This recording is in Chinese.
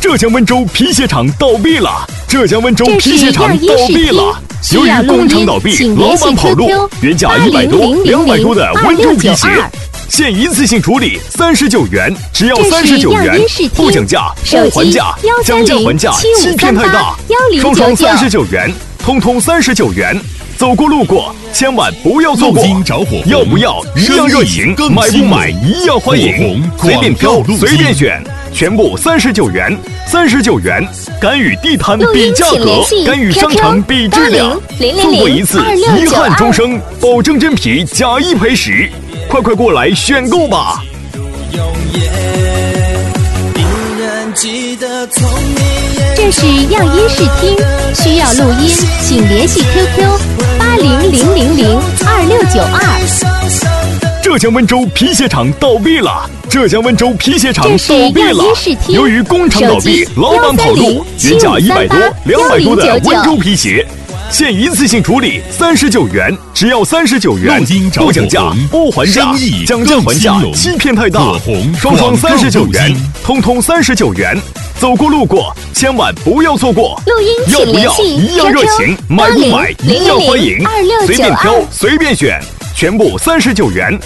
浙江温州皮鞋厂倒闭了！浙江温州皮鞋厂倒闭了！由于工厂倒闭，老板跑路，原价100多、200多的温州皮鞋，现一次性处理39元，只要39元，不讲价，不还价，讲价还价，欺骗太大，双双39元，通通39元。走过路过，千万不要错过！要不要一样热情，买不买一样欢迎，随便挑，随便选，全部39元，39元。敢与地摊比价格，敢与商场比质量，错过一次，遗憾终生，保证真皮，假1赔10，快快过来选购吧！ 这是样音视听，需要录音，请联系 QQ80002692。 浙江温州皮鞋厂倒闭了！浙江温州皮鞋厂倒闭了！由于工厂倒闭，老板跑路，原价100多、200多的温州皮鞋，现一次性处理39元，只要39元，不讲价，不还价，讲价还价，欺骗太大，双双39元，通通39元。走过路过，千万不要错过！要不要一样热情，买不买一样欢迎，随便挑，随便选，全部39元。